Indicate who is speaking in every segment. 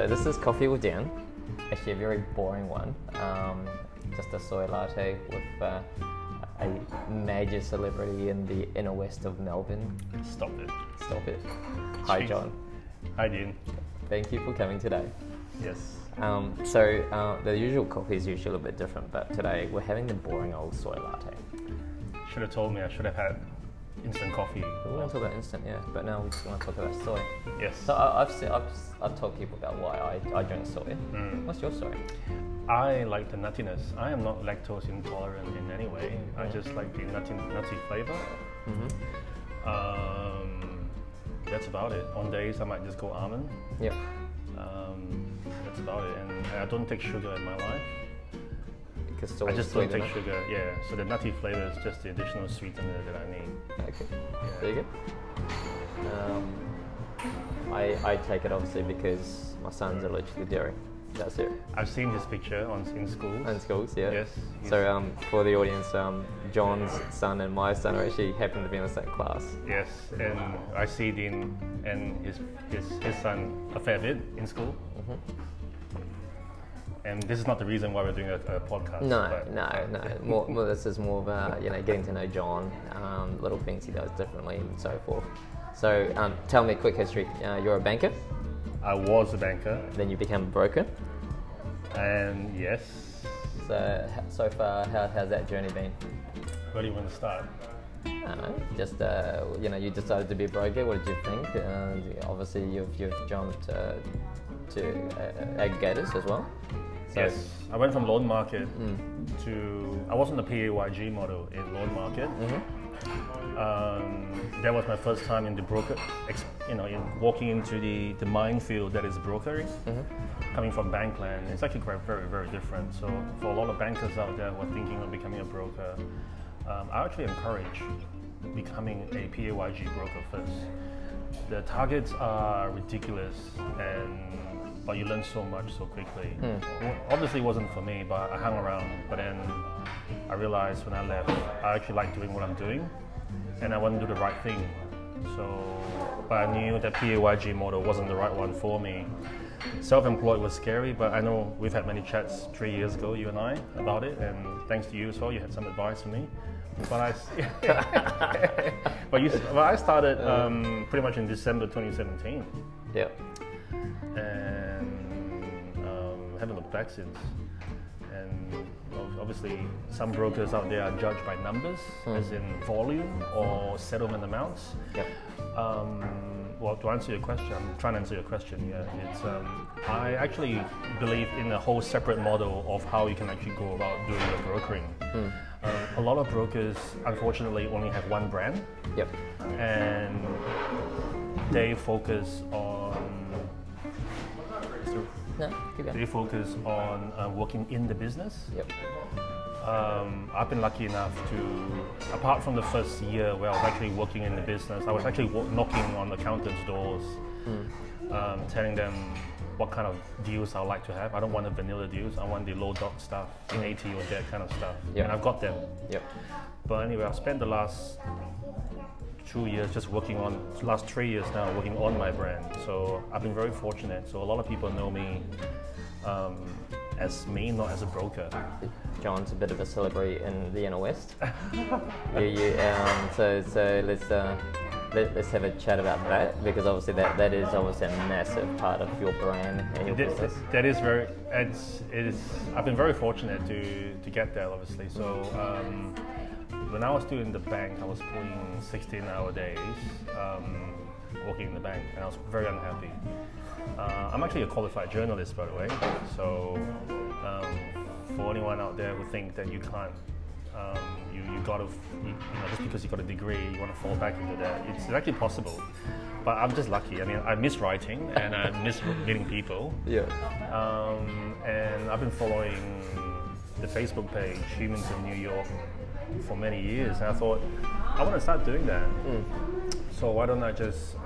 Speaker 1: So this is Coffee with Dan. Actually a very boring one. Just a soy latte with a major celebrity in the inner west of Melbourne.
Speaker 2: Stop it.
Speaker 1: Stop it. Hi
Speaker 2: Jeez.
Speaker 1: John.
Speaker 2: Hi Dean.
Speaker 1: Thank you for coming today.
Speaker 2: Yes.
Speaker 1: The usual coffee is usually a bit different, but today we're having the boring old soy latte.
Speaker 2: Should have told me. I should have had instant coffee.
Speaker 1: We want to talk about instant, yeah, but now we just want to talk about soy.
Speaker 2: Yes.
Speaker 1: So I've told people about why I drink soy. What's your story?
Speaker 2: I like the nuttiness. I am not lactose intolerant in any way. I just like the nutty flavor. That's about it. On days I might just go almond.
Speaker 1: Yeah.
Speaker 2: That's about it. And I don't take sugar in my life.
Speaker 1: Because soy
Speaker 2: I
Speaker 1: is
Speaker 2: just don't
Speaker 1: sweet,
Speaker 2: take
Speaker 1: isn't it?
Speaker 2: sugar. Yeah. So the nutty flavor is just the additional sweetener that I need.
Speaker 1: Okay. Very good. I take it obviously because my son's allergic to dairy. That's it.
Speaker 2: I've seen his picture in schools.
Speaker 1: In schools, yeah.
Speaker 2: Yes.
Speaker 1: So for the audience, John's son and my son are actually happen to be in the same class.
Speaker 2: Yes, and I see Dean and his son a fair bit in school. And this is not the reason why we're doing a podcast.
Speaker 1: No. More this is more of getting to know John, little things he does differently and so forth. So tell me a quick history. You're a banker.
Speaker 2: I was a banker.
Speaker 1: Then you became a broker.
Speaker 2: And yes.
Speaker 1: So far, how's that journey been?
Speaker 2: Where do you want to start?
Speaker 1: I don't know. Just you decided to be a broker. What did you think? Obviously, you've jumped to aggregators as well. So
Speaker 2: Yes, I went from loan market to. I was on the PAYG model in loan market. That was my first time in the broker, in walking into the minefield that is brokering. Coming from Bankland, it's actually very, very different. So for a lot of bankers out there who are thinking of becoming a broker, I actually encourage becoming a PAYG broker first. The targets are ridiculous, but you learn so much so quickly. Obviously it wasn't for me, but I hung around. But then I realized when I left, I actually like doing what I'm doing, and I want to do the right thing. But I knew that PAYG model wasn't the right one for me. Self-employed was scary, but I know we've had many chats 3 years ago, you and I, about it, and thanks to you as well, you had some advice for me. But I started pretty much in December 2017.
Speaker 1: Yeah.
Speaker 2: And haven't looked back since. And obviously, some brokers out there are judged by numbers, as in volume or settlement amounts.
Speaker 1: Yep.
Speaker 2: Well, to answer your question, I'm trying to answer your question. Yeah, it's I actually believe in a whole separate model of how you can actually go about doing your brokering. A lot of brokers, unfortunately, only have one brand.
Speaker 1: Yep.
Speaker 2: And they focus on.
Speaker 1: No, keep going.
Speaker 2: They focus on working in the business.
Speaker 1: Yep.
Speaker 2: I've been lucky enough to, apart from the first year where I was actually working in the business, I was actually knocking on accountants' doors, telling them what kind of deals I would like to have. I don't want the vanilla deals, I want the low doc stuff, in AT or that kind of stuff.
Speaker 1: Yep.
Speaker 2: And I've got them.
Speaker 1: Yep.
Speaker 2: But anyway, I've spent the last 2 years just last 3 years now working on my brand. So I've been very fortunate. So a lot of people know me as me, not as a broker.
Speaker 1: John's a bit of a celebrity in the inner west. So let's have a chat about that, because obviously that is obviously a massive part of your brand and your business.
Speaker 2: That is very. It is. I've been very fortunate to get there, obviously. So when I was still in the bank, I was pulling 16-hour days, working in the bank, and I was very unhappy. I'm actually a qualified journalist, by the way. So for anyone out there who think that you can't, you got to, just because you got a degree, you want to fall back into that. It's actually possible, but I'm just lucky. I mean, I miss writing and I miss meeting people.
Speaker 1: Yeah.
Speaker 2: And I've been following the Facebook page Humans in New York for many years, and I thought I want to start doing that. So why don't I just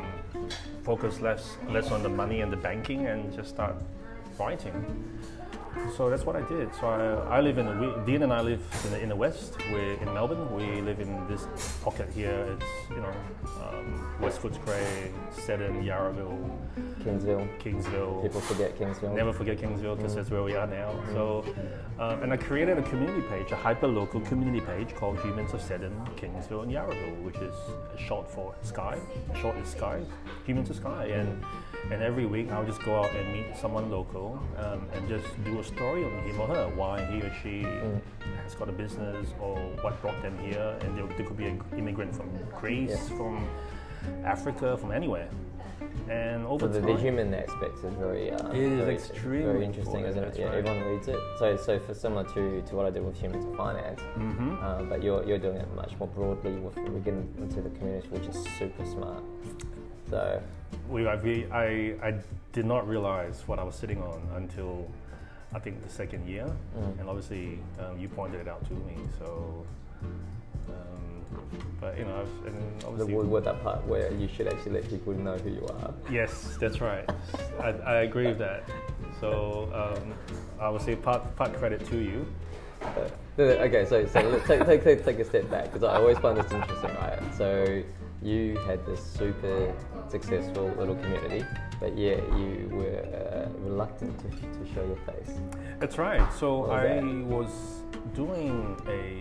Speaker 2: focus less on the money and the banking and just start writing? So that's what I did. So I live in Dean and I live in the west. We're in Melbourne. We live in this pocket here. It's West Footscray, Seddon, Yarraville, Kingsville.
Speaker 1: People forget Kingsville.
Speaker 2: Never forget Kingsville because that's where we are now. So, and I created a community page, a hyper-local community page called Humans of Seddon, Kingsville, and Yarraville, which is short for Sky. Short is Sky, Humans of Sky, and every week I'll just go out and meet someone local and just do a story on him or her, why he or she has got a business or what brought them here. And they could be an immigrant from Greece, from Africa, from anywhere. And over
Speaker 1: so
Speaker 2: time,
Speaker 1: the human aspect is very, very interesting, isn't it? Yeah,
Speaker 2: right.
Speaker 1: everyone reads it. So for similar to what I did with Humans of Finance, but you're doing it much more broadly. We get into the community, which is super smart. So
Speaker 2: I did not realize what I was sitting on until I think the second year, and obviously you pointed it out to me. So, but you know, and obviously
Speaker 1: with that part where you should actually let people know who you are.
Speaker 2: Yes, that's right. I agree with that. So I would say part credit to you.
Speaker 1: Okay, so let's take a step back, because I always find this interesting, right? So you had this super successful little community, but yet you were reluctant to show your face.
Speaker 2: That's right. So I was doing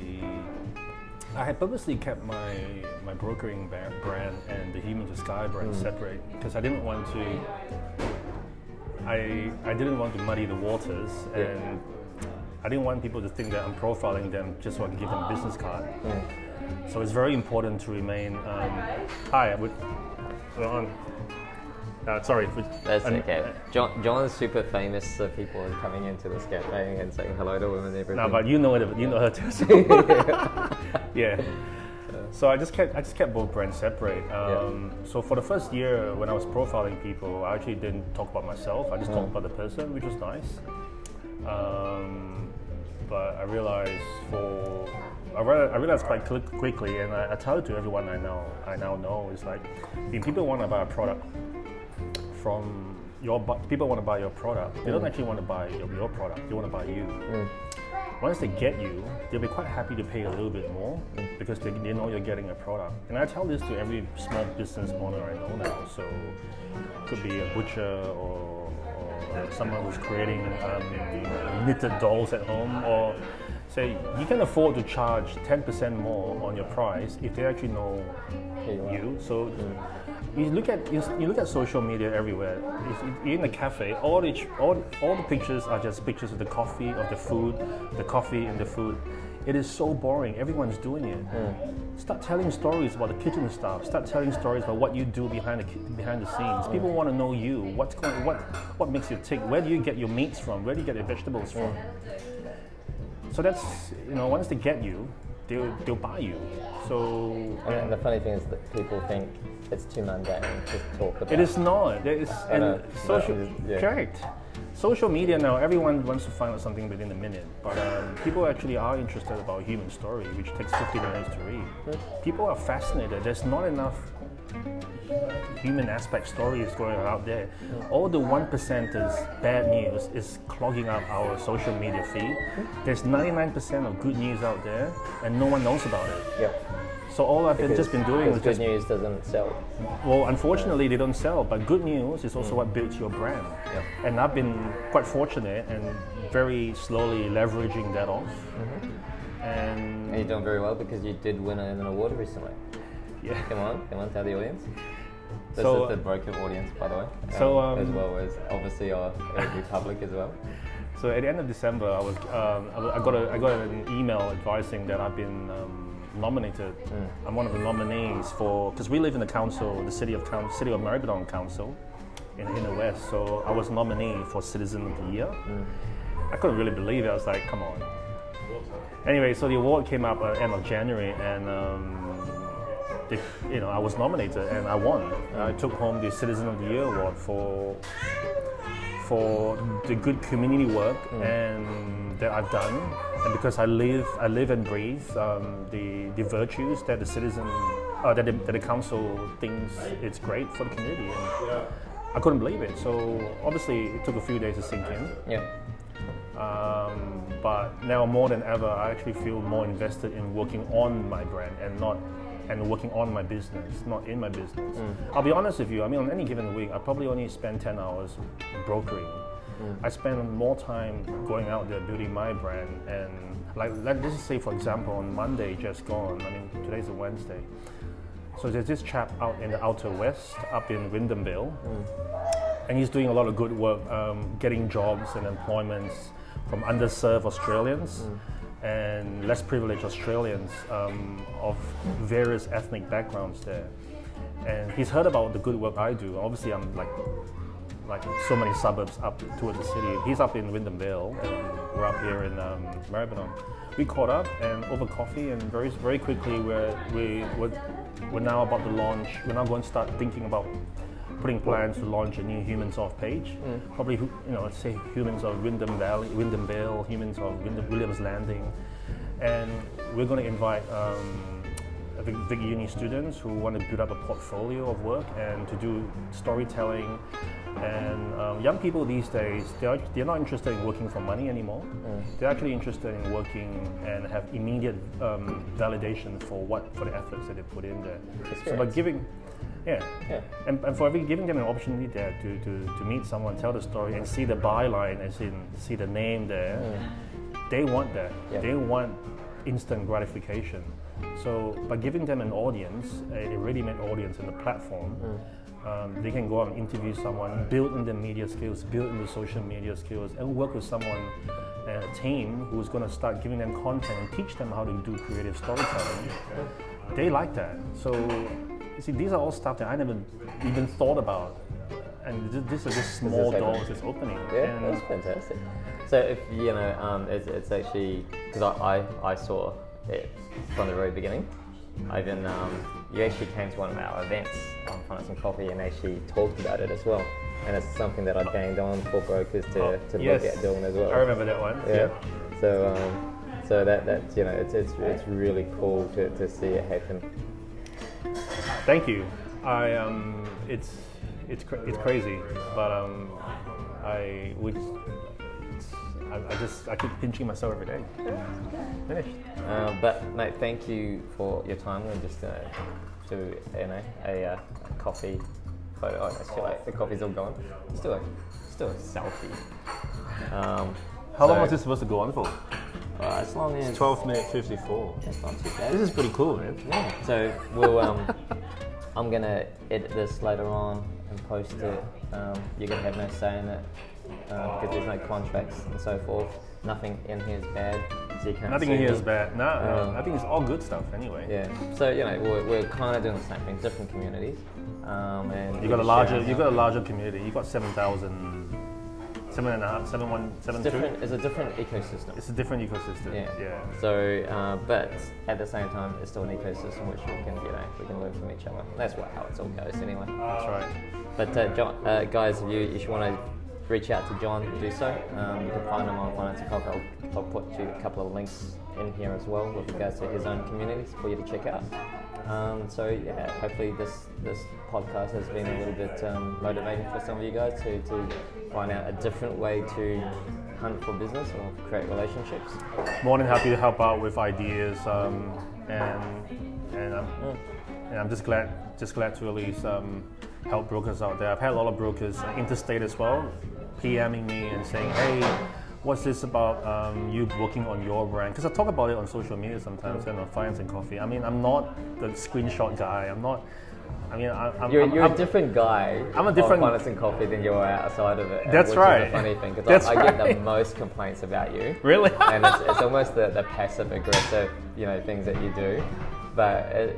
Speaker 2: I had purposely kept my brokering brand and the Humans of Sky brand separate, because I didn't want to. I didn't want to muddy the waters, and I didn't want people to think that I'm profiling them just so I can give them a business card. So it's very important to remain. Hi, sorry.
Speaker 1: That's okay. John is super famous, so people are coming into this cafe and saying hello to him and everything.
Speaker 2: No, but you know her too. So. Yeah. So I just kept both brands separate. So for the first year, when I was profiling people, I actually didn't talk about myself. I just talked about the person, which was nice. But I realized quite quickly, and I tell it to everyone I now know, is like, if people want to buy a product from people want to buy your product, they don't actually want to buy your product, they want to buy you. Once they get you, they'll be quite happy to pay a little bit more because they know you're getting a product. And I tell this to every small business owner I know now. So it could be a butcher or someone who's creating knitted dolls at home, or say you can afford to charge 10% more on your price if they actually know you. So you look at social media everywhere. If you're in a cafe, all the pictures are just pictures of the coffee, of the food, the coffee and the food. It is so boring. Everyone's doing it. Start telling stories about the kitchen staff. Start telling stories about what you do behind the scenes. People want to know you. What makes you tick? Where do you get your meats from? Where do you get your vegetables from? So that's, once they get you, they'll buy you. So
Speaker 1: and the funny thing is that people think it's too mundane to talk about.
Speaker 2: It is not. Correct. Social media now, everyone wants to find out something within a minute, but people actually are interested about a human story, which takes 50 minutes to read. People are fascinated. There's not enough human aspect stories going out there. All the 1% bad news is clogging up our social media feed. There's 99% of good news out there, and no one knows about it.
Speaker 1: Yep.
Speaker 2: So all I've just been doing is
Speaker 1: good news doesn't sell.
Speaker 2: Well, unfortunately, they don't sell. But good news is also what builds your brand. Yep. And I've been quite fortunate and very slowly leveraging that off. And
Speaker 1: you're doing very well because you did win an award recently.
Speaker 2: Yeah.
Speaker 1: Come on, tell the audience. This
Speaker 2: is
Speaker 1: the broker audience, by the way. As well as obviously our Republic as well.
Speaker 2: So at the end of December, I got an email advising that I've been nominated. I'm one of the nominees because we live in the council, the city of Maribyrnong Council in the west. So I was nominated for Citizen of the Year. I couldn't really believe it. I was like, come on. Anyway, so the award came up at the end of January, and I was nominated and I won. I took home the Citizen of the Year award for the good community work and that I've done, and because I live and breathe the virtues that the citizen that the council thinks it's great for the community, and I couldn't believe it. So obviously it took a few days to sink in.
Speaker 1: Yeah.
Speaker 2: But now more than ever, I actually feel more invested in working on my brand and working on my business, not in my business. I'll be honest with you, I mean, on any given week, I probably only spend 10 hours brokering. I spend more time going out there building my brand, and let's just say, for example, on Monday just gone, I mean, today's a Wednesday, so there's this chap out in the Outer West, up in Wyndham Vale, and he's doing a lot of good work, getting jobs and employments from underserved Australians and less privileged Australians of various ethnic backgrounds there. And he's heard about the good work I do. Obviously, I'm like so many suburbs up towards the city. He's up in Wyndham Vale, and we're up here in Maribyrnong. We caught up and over coffee, and very quickly we're now about to launch. We're now going to start thinking about putting plans to launch a new Humans Of page. Probably, let's say Humans Of Wyndham Vale, Humans of Williams Landing, and we're going to invite Vic Uni students who want to build up a portfolio of work and to do storytelling. And young people these days, they're not interested in working for money anymore. They're actually interested in working and have immediate validation for the efforts that they put in there. So by giving, and for giving them an opportunity there to meet someone, tell the story, and see the byline, as in see the name there, they want that. They want instant gratification. So by giving them an audience, a ready-made audience and a platform, they can go out and interview someone, build in the media skills, build in the social media skills, and work with someone, a team who's going to start giving them content and teach them how to do creative storytelling. They like that. So you see, these are all stuff that I never even thought about, and this is just small doors it's opening.
Speaker 1: Yeah, that's fantastic. So if it's actually because I saw it from the very beginning. You actually came to one of our events on Finance and Coffee and actually talked about it as well, and it's something that I banged on for brokers to look at doing as well.
Speaker 2: I remember that one.
Speaker 1: Yeah. So that's it's really cool to see it happen.
Speaker 2: Thank you. It's crazy, but I keep pinching myself every day. Finished.
Speaker 1: But mate, thank you for your time. We're just gonna do a coffee photo. Oh, actually, the coffee's all gone. Still a selfie.
Speaker 2: How long was this supposed to go on for?
Speaker 1: As long as
Speaker 2: 12 minutes 54.
Speaker 1: That's not too bad.
Speaker 2: This is pretty cool, man.
Speaker 1: Yeah. So we'll I'm gonna edit this later on and post it. You're gonna have no say in it. Because there's no contracts and so forth. Nothing in here is bad, so you can't.
Speaker 2: Nothing in here is bad. No, I think it's all good stuff anyway.
Speaker 1: Yeah. So we're kind of doing the same thing, different communities. And
Speaker 2: you got a larger community. You got 7,000, 7.5, 7.1,
Speaker 1: It's a different ecosystem.
Speaker 2: It's a different ecosystem. Yeah.
Speaker 1: So, but at the same time, it's still an ecosystem which we can learn from each other. That's how it all goes anyway.
Speaker 2: That's right.
Speaker 1: But John, guys, if you want to reach out to John, do so. You can find him on Finance and Coffee. I'll put you a couple of links in here as well with regards to his own communities for you to check out. So yeah, hopefully this podcast has been a little bit motivating for some of you guys to find out a different way to hunt for business or create relationships.
Speaker 2: More than happy to help out with ideas, and I'm just glad to at least help brokers out there. I've had a lot of brokers interstate as well PMing me and saying, hey, what's this about you working on your brand? Because I talk about it on social media sometimes and on Finance and Coffee. I mean, I'm not the screenshot guy. You're
Speaker 1: a different guy.
Speaker 2: I'm a different
Speaker 1: on Finance and Coffee than you are outside of it.
Speaker 2: That's right.
Speaker 1: Which is a funny thing because I get the most complaints about you.
Speaker 2: Really?
Speaker 1: And it's almost the passive aggressive things that you do. But it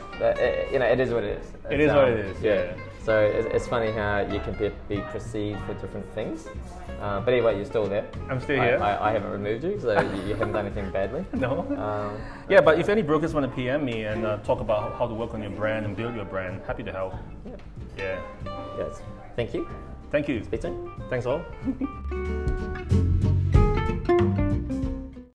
Speaker 1: is what it is.
Speaker 2: It is what it is. Yeah.
Speaker 1: So it's funny how you can be perceived for different things. But anyway, you're still there.
Speaker 2: I'm still here.
Speaker 1: I haven't removed you, so you haven't done anything badly.
Speaker 2: No. Yeah, but if any brokers want to PM me and talk about how to work on your brand and build your brand, happy to help.
Speaker 1: Yeah. Yes. Thank you.
Speaker 2: Thank you.
Speaker 1: Speak soon.
Speaker 2: Thanks all.